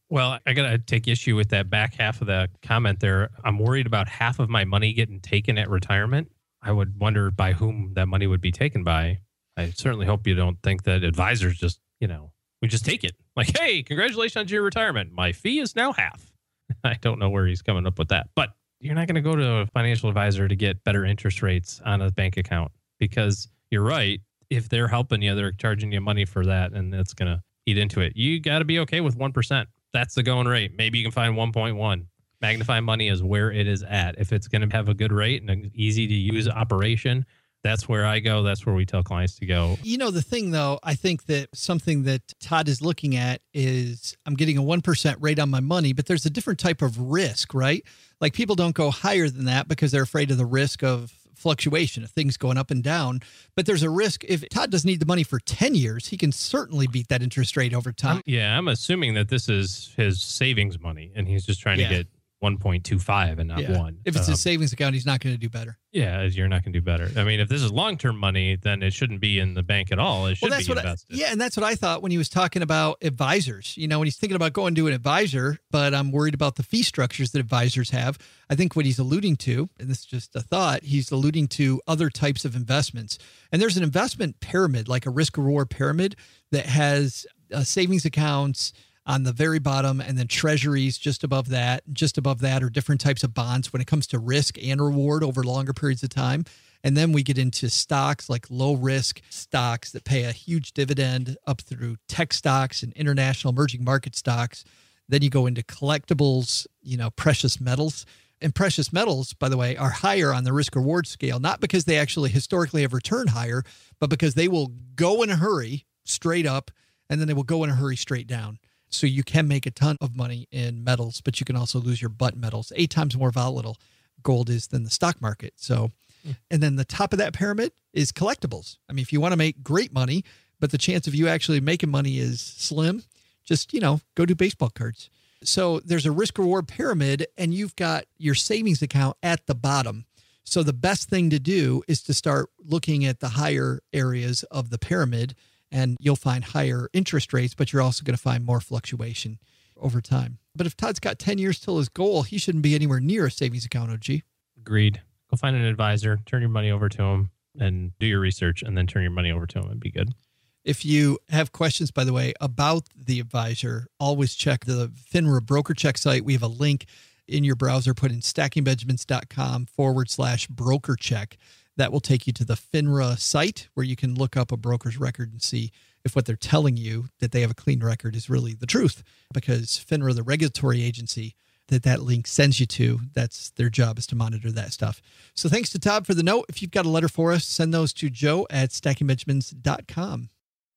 Well, I got to take issue with that back half of the comment there. I'm worried about half of my money getting taken at retirement. I would wonder by whom that money would be taken by. I certainly hope you don't think that advisors just, you know, we just take it. Like, hey, congratulations on your retirement. My fee is now half. I don't know where he's coming up with that. But you're not going to go to a financial advisor to get better interest rates on a bank account because you're right. If they're helping you, they're charging you money for that, and it's going to eat into it. You got to be okay with one percent. That's the going rate. Maybe you can find one point one. Magnify Money is where it is at. If it's going to have a good rate and an easy to use operation, that's where I go. That's where we tell clients to go. You know, the thing, though, I think that something that Todd is looking at is I'm getting a one percent rate on my money, but there's a different type of risk, right? Like people don't go higher than that because they're afraid of the risk of fluctuation of things going up and down. But there's a risk. If Todd doesn't need the money for ten years, he can certainly beat that interest rate over time. I'm, yeah, I'm assuming that this is his savings money and he's just trying Yeah. to get one point two five and not Yeah. one. If it's Um, his savings account, he's not going to do better. Yeah, you're not going to do better. I mean, if this is long-term money, then it shouldn't be in the bank at all. It should Well, that's be what I, invested. yeah, and that's what I thought when he was talking about advisors. You know, when he's thinking about going to an advisor, but I'm worried about the fee structures that advisors have. I think what he's alluding to, and this is just a thought, he's alluding to other types of investments. And there's an investment pyramid, like a risk-reward pyramid, that has uh, savings accounts on the very bottom, and then treasuries just above that. Just above that are different types of bonds when it comes to risk and reward over longer periods of time. And then we get into stocks like low risk stocks that pay a huge dividend up through tech stocks and international emerging market stocks. Then you go into collectibles, you know, precious metals. And precious metals, by the way, are higher on the risk reward scale, not because they actually historically have returned higher, but because they will go in a hurry straight up, and then they will go in a hurry straight down. So you can make a ton of money in metals, but you can also lose your butt metals. Eight times more volatile gold is than the stock market. So, and then the top of that pyramid is collectibles. I mean, if you want to make great money, but the chance of you actually making money is slim, just, you know, go do baseball cards. So there's a risk reward pyramid, and you've got your savings account at the bottom. So the best thing to do is to start looking at the higher areas of the pyramid, and you'll find higher interest rates, but you're also going to find more fluctuation over time. But if Todd's got ten years till his goal, he shouldn't be anywhere near a savings account, O G. Agreed. Go find an advisor, turn your money over to him, and do your research, and then turn your money over to him and be good. If you have questions, by the way, about the advisor, always check the FINRA broker check site. We have a link in your browser. Put in stackingbenjamins.com forward slash broker check. That will take you to the FINRA site where you can look up a broker's record and see if what they're telling you that they have a clean record is really the truth. Because FINRA, the regulatory agency that that link sends you to, that's their job, is to monitor that stuff. So thanks to Todd for the note. If you've got a letter for us, send those to Joe at stacking benjamins dot com.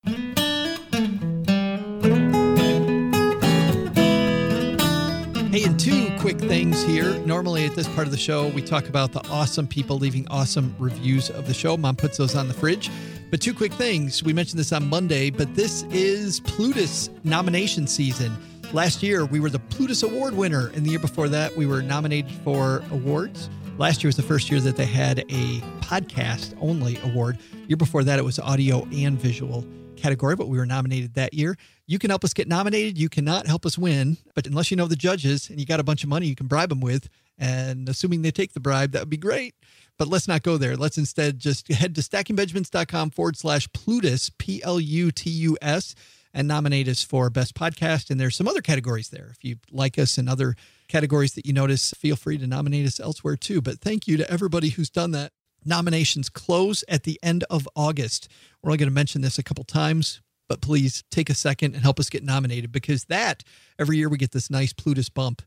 Hey, and two quick things here. Normally at this part of the show, we talk about the awesome people leaving awesome reviews of the show. Mom puts those on the fridge. But two quick things. We mentioned this on Monday, but this is Plutus nomination season. Last year, we were the Plutus Award winner, and the year before that, we were nominated for awards. Last year was the first year that they had a podcast-only award. The year before that, it was audio and visual category, but we were nominated that year. You can help us get nominated. You cannot help us win, but unless you know the judges and you got a bunch of money you can bribe them with, and assuming they take the bribe, that would be great. But let's not go there. Let's instead just head to stackingbenjamins.com forward slash Plutus, P L U T U S, and nominate us for Best Podcast. And there's some other categories there. If you like us in other categories that you notice, feel free to nominate us elsewhere too. But thank you to everybody who's done that. Nominations close at the end of August. We're only going to mention this a couple times, but please take a second and help us get nominated, because that, every year we get this nice Plutus bump.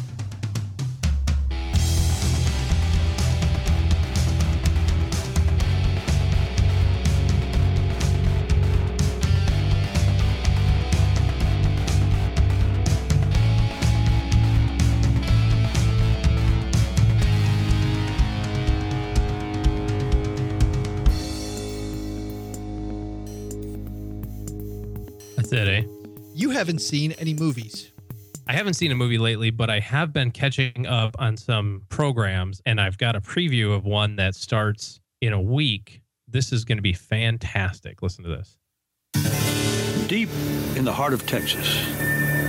That's it, eh? You haven't seen any movies. I haven't seen a movie lately, but I have been catching up on some programs, and I've got a preview of one that starts in a week. This is going to be fantastic. Listen to this. Deep in the heart of Texas,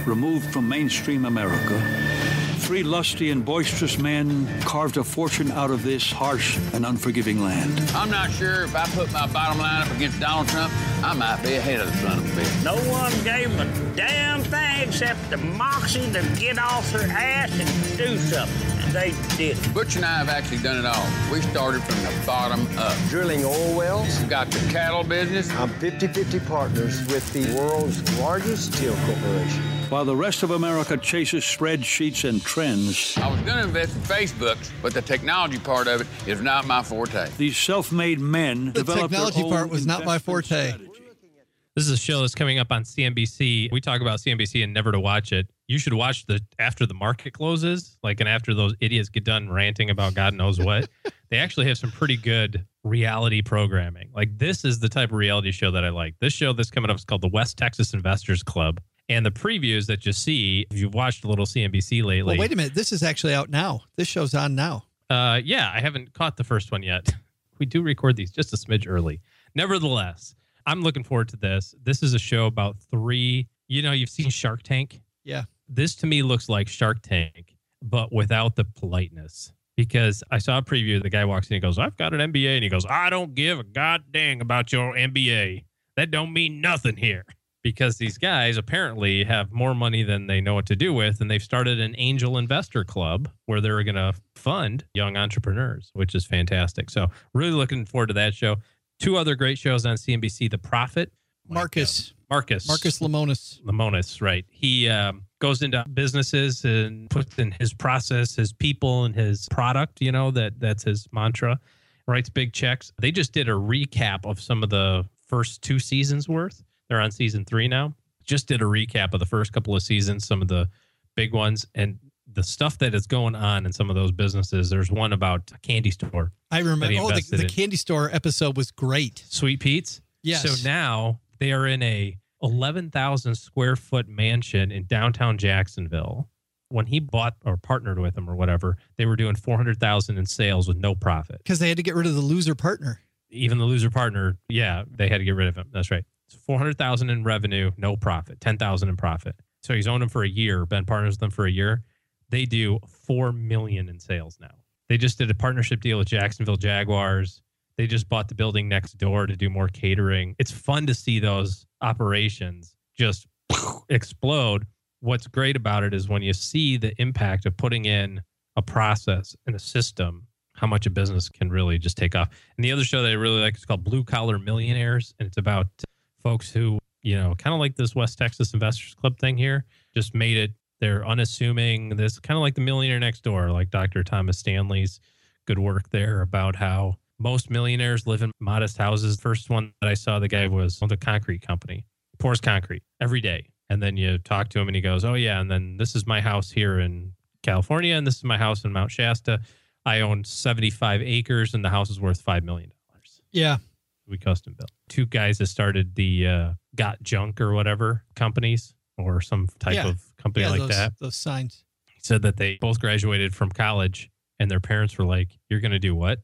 removed from mainstream America, three lusty and boisterous men carved a fortune out of this harsh and unforgiving land. I'm not sure if I put my bottom line up against Donald Trump, I might be ahead of the son of a bitch. No one gave them a damn thing except the moxie to get off their ass and do something. And they did it. Butch and I have actually done it all. We started from the bottom up. Drilling oil wells. We've got the cattle business. I'm fifty-fifty partners with the world's largest steel corporation. While the rest of America chases spreadsheets and trends, I was going to invest in Facebook, but the technology part of it is not my forte. These self-made men The developed technology their part own was not my investment forte. strategy. This is a show that's coming up on C N B C. We talk about C N B C and never to watch it. You should watch the after the market closes, like, and after those idiots get done ranting about God knows what. They actually have some pretty good reality programming. Like, this is the type of reality show that I like. This show that's coming up is called the West Texas Investors Club. And the previews that you see, if you've watched a little C N B C lately. Well, wait a minute. This is actually out now. This show's on now. Uh, yeah, I haven't caught the first one yet. We do record these just a smidge early. Nevertheless, I'm looking forward to this. This is a show about three, you know, you've seen Shark Tank. Yeah. This to me looks like Shark Tank, but without the politeness. Because I saw a preview, the guy walks in and goes, I've got an M B A. And he goes, I don't give a god dang about your M B A. That don't mean nothing here. Because these guys apparently have more money than they know what to do with. And they've started an angel investor club where they're going to fund young entrepreneurs, which is fantastic. So really looking forward to that show. Two other great shows on C N B C, The Profit. Marcus. Like, uh, Marcus. Marcus Lemonis. Lemonis, right. He um, goes into businesses and puts in his process, his people, and his product, you know, that that's his mantra. Writes big checks. They just did a recap of some of the first two seasons worth. They're on season three now. Just did a recap of the first couple of seasons, some of the big ones, and the stuff that is going on in some of those businesses. There's one about a candy store. I remember. Oh, the, invested the in. candy store episode was great. Sweet Pete's. Yes. So now they are in a eleven thousand square foot mansion in downtown Jacksonville. When he bought or partnered with them or whatever, they were doing four hundred thousand in sales with no profit. Because they had to get rid of the loser partner. Even the loser partner, yeah, they had to get rid of him. That's right. It's four hundred thousand in revenue, no profit, ten thousand in profit. So he's owned them for a year, been partners with them for a year. They do four million in sales now. They just did a partnership deal with Jacksonville Jaguars. They just bought the building next door to do more catering. It's fun to see those operations just explode. What's great about it is when you see the impact of putting in a process and a system, how much a business can really just take off. And the other show that I really like is called Blue Collar Millionaires. And it's about folks who, you know, kind of like this West Texas Investors Club thing here, just made it. They're unassuming. This kind of like the Millionaire Next Door, like Doctor Thomas Stanley's good work there about how most millionaires live in modest houses. First one that I saw, the guy was on the concrete company, pours concrete every day. And then you talk to him and he goes, oh yeah. And then this is my house here in California. And this is my house in Mount Shasta. I own seventy-five acres and the house is worth five million dollars. Yeah. We custom built. Two guys that started the uh, Got Junk or whatever companies or some type Yeah. of company Yeah, like those, that. Those signs. He said that they both graduated from college and their parents were like, you're going to do what?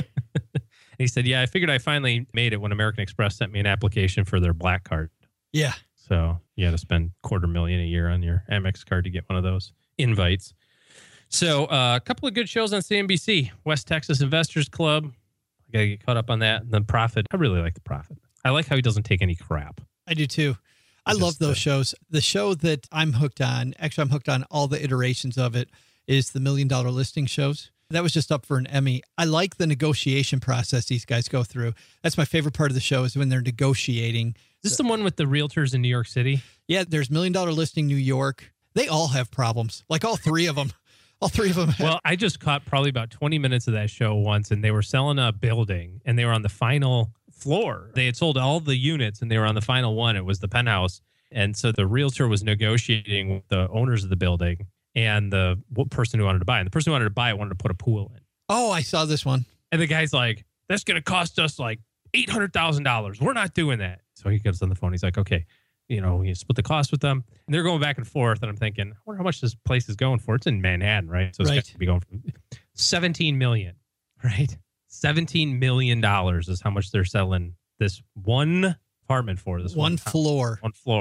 And he said, yeah, I figured I finally made it when American Express sent me an application for their black card. Yeah. So you had to spend quarter million a year on your Amex card to get one of those invites. So uh, a couple of good shows on C N B C. West Texas Investors Club. I got to get caught up on that. And The Profit. I really like The Profit. I like how he doesn't take any crap. I do too. I Just, love those uh, shows. The show that I'm hooked on, actually I'm hooked on all the iterations of it, is the Million Dollar Listing shows. That was just up for an Emmy. I like the negotiation process these guys go through. That's my favorite part of the show is when they're negotiating. Is this the one with the realtors in New York City? Yeah, there's Million Dollar Listing New York. They all have problems. Like all three of them. All three of them have. Well, I just caught probably about twenty minutes of that show once, and they were selling a building, and they were on the final floor. They had sold all the units, and they were on the final one. It was the penthouse. And so the realtor was negotiating with the owners of the building and the person who wanted to buy it. And the person who wanted to buy it wanted to put a pool in. Oh, I saw this one. And the guy's like, that's going to cost us like eight hundred thousand dollars. We're not doing that. So he gets on the phone. He's like, okay, you know, you split the cost with them. And they're going back and forth. And I'm thinking, I wonder how much this place is going for. It's in Manhattan, right? So it's Right. got to be going for seventeen million dollars, right? seventeen million dollars is how much they're selling this one apartment for. This One one, floor. One floor.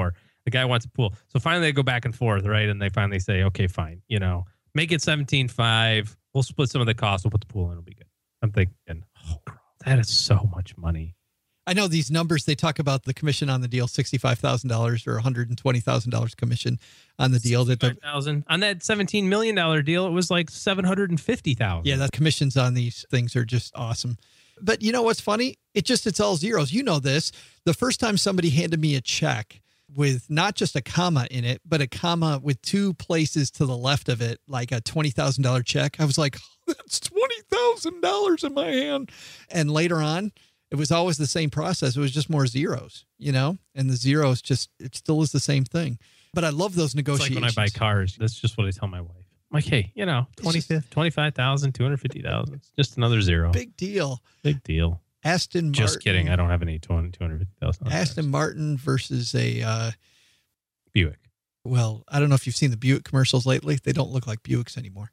The guy wants a pool. So finally they go back and forth, right? And they finally say, okay, fine. You know, make it seventeen five. We'll split some of the costs. We'll put the pool in. It'll be good. I'm thinking, oh, girl, that is so much money. I know these numbers, they talk about the commission on the deal, sixty-five thousand dollars or one hundred twenty thousand dollars commission on the deal. That the, on that seventeen million dollars deal, it was like seven hundred fifty thousand dollars. Yeah, the commissions on these things are just awesome. But you know what's funny? It just, it's all zeros. You know this. The first time somebody handed me a check with not just a comma in it, but a comma with two places to the left of it, like a twenty thousand dollars check, I was like, oh, that's twenty thousand dollars in my hand. And later on, it was always the same process. It was just more zeros, you know, and the zeros just, it still is the same thing. But I love those negotiations. It's like when I buy cars, that's just what I tell my wife. I'm like, hey, you know, twenty-five thousand, two hundred fifty thousand, it's just another zero. Big deal. Big deal. Aston Martin. Just kidding. I don't have any two hundred fifty thousand. Aston Martin versus a uh, Buick. Well, I don't know if you've seen the Buick commercials lately. They don't look like Buicks anymore.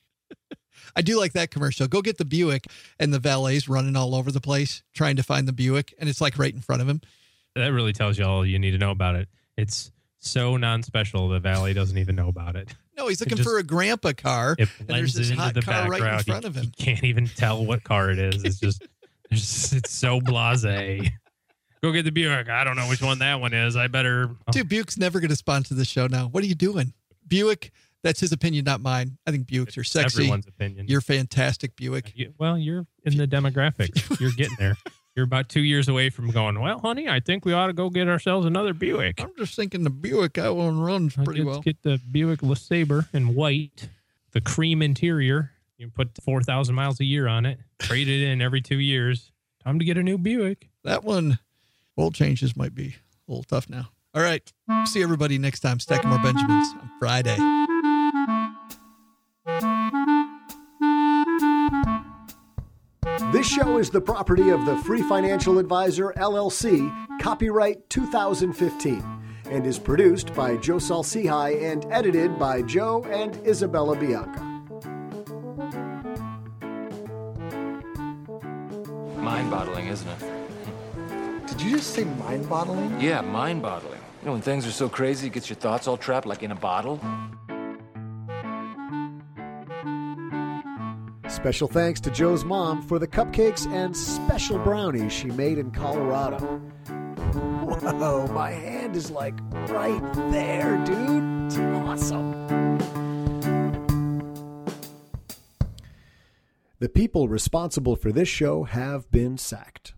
I do like that commercial. Go get the Buick, and the valet's running all over the place trying to find the Buick, and it's like right in front of him. That really tells you all you need to know about it. It's so non-special, the valet doesn't even know about it. No, he's looking just, for a grandpa car, it and there's this hot the car right in front you, of him. You can't even tell what car it is. It's just, it's, it's so blasé. Go get the Buick. I don't know which one that one is. I better... Oh. Dude, Buick's never going to sponsor the show now. What are you doing? Buick... That's his opinion, not mine. I think Buicks are sexy. Everyone's opinion. You're fantastic, Buick. You, well, you're in the demographic. You're getting there. You're about two years away from going, well, honey, I think we ought to go get ourselves another Buick. I'm just thinking the Buick that one runs pretty Let's well. Get the Buick LeSabre in white, the cream interior. You put four thousand miles a year on it. Trade it in every two years. Time to get a new Buick. That one, oil changes might be a little tough now. All right. See everybody next time. Stacking More Benjamins on Friday. This show is the property of the Free Financial Advisor, L L C, copyright two thousand fifteen, and is produced by Joe Salcihai and edited by Joe and Isabella Bianca. Mind-boggling, isn't it? Did you just say mind-boggling? Yeah, mind-boggling. You know, when things are so crazy, it gets your thoughts all trapped like in a bottle. Special thanks to Joe's mom for the cupcakes and special brownies she made in Colorado. Whoa, my hand is like right there, dude. It's awesome. The people responsible for this show have been sacked.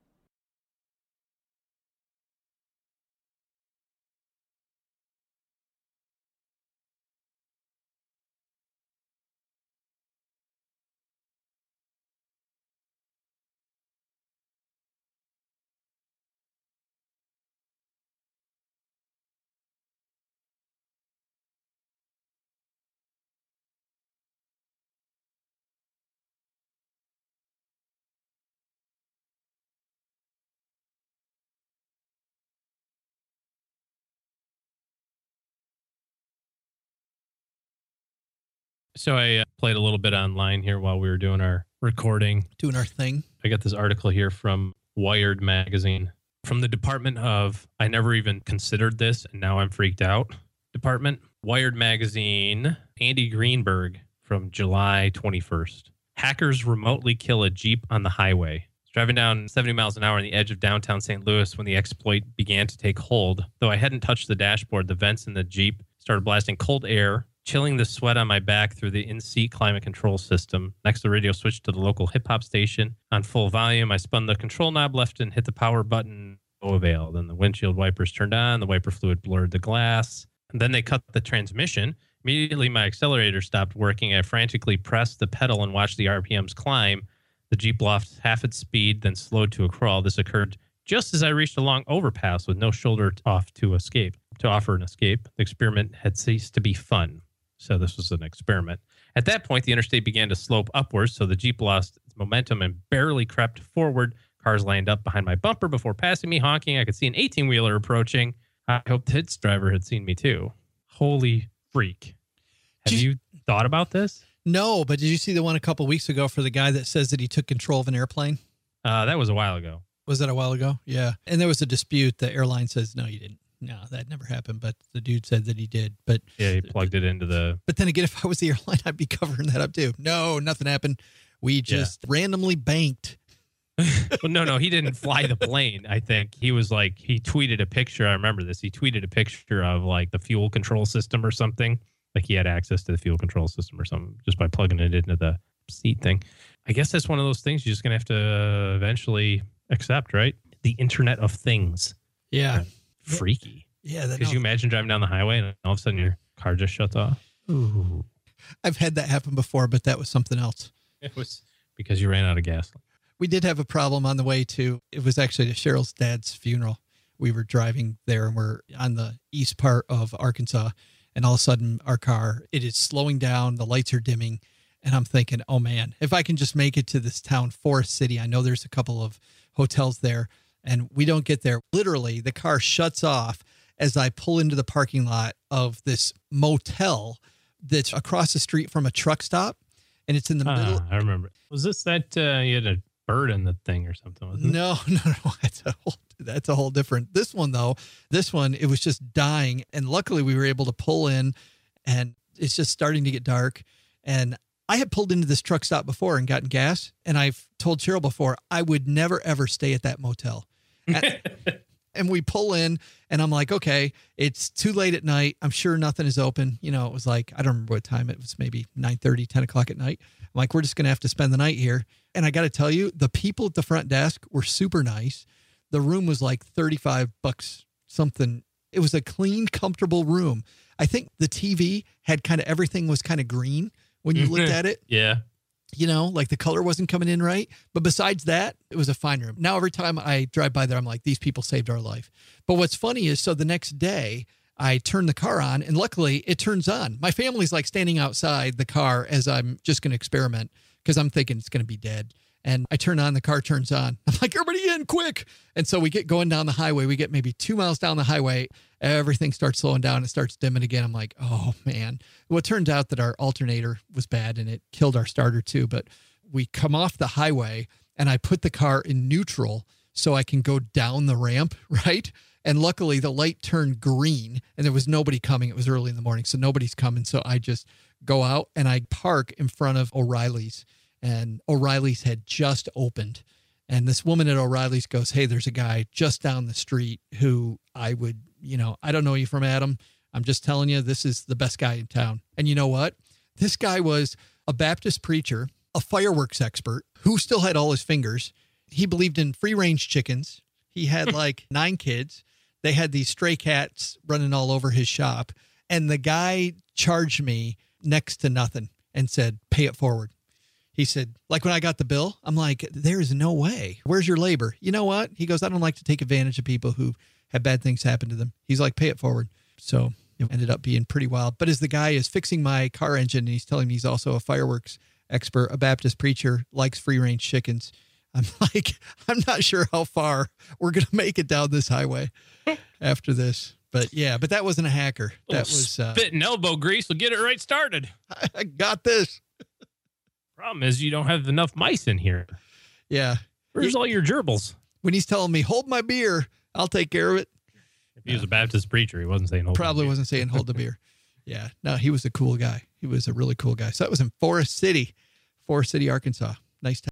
So I uh, played a little bit online here while we were doing our recording. Doing our thing. I got this article here from Wired magazine from the Department of, I never even considered this, and now I'm freaked out, Department. Wired magazine, Andy Greenberg from July twenty-first. Hackers remotely kill a Jeep on the highway. Driving down seventy miles an hour on the edge of downtown Saint Louis when the exploit began to take hold. Though I hadn't touched the dashboard, the vents in the Jeep started blasting cold air, chilling the sweat on my back through the in-seat climate control system. Next, the radio switched to the local hip-hop station. On full volume, I spun the control knob left and hit the power button. No avail. Then the windshield wipers turned on. The wiper fluid blurred the glass. And then they cut the transmission. Immediately, my accelerator stopped working. I frantically pressed the pedal and watched the R P Ms climb. The Jeep lost half its speed, then slowed to a crawl. This occurred just as I reached a long overpass with no shoulder off to escape. To offer an escape, the experiment had ceased to be fun. So this was an experiment. At that point, the interstate began to slope upwards, so the Jeep lost its momentum and barely crept forward. Cars lined up behind my bumper before passing me, honking. I could see an eighteen-wheeler approaching. I hoped its driver had seen me too. Holy freak. Have you, you thought about this? No, but did you see the one a couple weeks ago for the guy that says that he took control of an airplane? Uh, that was a while ago. Was that a while ago? Yeah. And there was a dispute. The airline says, no, you didn't. no, that never happened. But the dude said that he did. But yeah, he plugged it into the. But then again, if I was the airline, I'd be covering that up too. No, nothing happened. We just yeah. randomly banked. Well, no, no, he didn't fly the plane. I think he was like, he tweeted a picture. I remember this. He tweeted a picture of like the fuel control system or something. Like he had access to the fuel control system or something just by plugging it into the seat thing. I guess that's one of those things you're just going to have to eventually accept, right? The Internet of Things. Yeah. Freaky. Yeah. That, Could no. you imagine driving down the highway and all of a sudden your car just shuts off? Ooh. I've had that happen before, but that was something else. It was because you ran out of gas. We did have a problem on the way to, it was actually to Cheryl's dad's funeral. We were driving there and we're on the east part of Arkansas. And all of a sudden our car, it is slowing down. The lights are dimming. And I'm thinking, oh man, if I can just make it to this town, Forest City, I know there's a couple of hotels there and we don't get there. Literally the car shuts off as I pull into the parking lot of this motel that's across the street from a truck stop. And it's in the ah, middle. I remember. Was this that uh, you had a bird in the thing or something? Wasn't no, it? no, no. That's a whole, that's a whole different. This one though, this one, it was just dying. And luckily we were able to pull in and it's just starting to get dark. And I had pulled into this truck stop before and gotten gas. And I've told Cheryl before, I would never, ever stay at that motel. At, and we pull in and I'm like, okay, it's too late at night. I'm sure nothing is open. You know, it was like, I don't remember what time it was, maybe nine thirty, ten o'clock at night. I'm like, we're just going to have to spend the night here. And I got to tell you, the people at the front desk were super nice. The room was like thirty-five bucks something. It was a clean, comfortable room. I think the T V had kind of, everything was kind of green when you looked at it. Yeah. You know, like the color wasn't coming in right. But besides that, it was a fine room. Now, every time I drive by there, I'm like, these people saved our life. But what's funny is, so the next day I turn the car on and luckily it turns on. My family's like standing outside the car as I'm just going to experiment because I'm thinking it's going to be dead. And I turn on, the car turns on. I'm like, everybody in quick. And so we get going down the highway. We get maybe two miles down the highway. Everything starts slowing down. It starts dimming again. I'm like, oh man. Well, it turned out that our alternator was bad and it killed our starter too. But we come off the highway and I put the car in neutral so I can go down the ramp, right? And luckily the light turned green and there was nobody coming. It was early in the morning, so nobody's coming. So I just go out and I park in front of O'Reilly's. And O'Reilly's had just opened. And this woman at O'Reilly's goes, hey, there's a guy just down the street who I would, you know, I don't know you from Adam. I'm just telling you, this is the best guy in town. And you know what? This guy was a Baptist preacher, a fireworks expert who still had all his fingers. He believed in free range chickens. He had like nine kids. They had these stray cats running all over his shop. And the guy charged me next to nothing and said, pay it forward. He said, like when I got the bill, I'm like, there's no way. Where's your labor? You know what? He goes, I don't like to take advantage of people who have bad things happen to them. He's like, pay it forward. So it ended up being pretty wild. But as the guy is fixing my car engine and he's telling me he's also a fireworks expert, a Baptist preacher, likes free range chickens, I'm like, I'm not sure how far we're going to make it down this highway after this. But yeah, but that wasn't a hacker. That was uh, spit and elbow grease will get it right started. I got this. Problem is you don't have enough mice in here. Yeah. Where's all your gerbils? When he's telling me, hold my beer, I'll take care of it. If he was a Baptist preacher, he wasn't saying hold Probably the wasn't saying hold the beer. Yeah. No, he was a cool guy. He was a really cool guy. So that was in Forest City, Forest City, Arkansas. Nice time.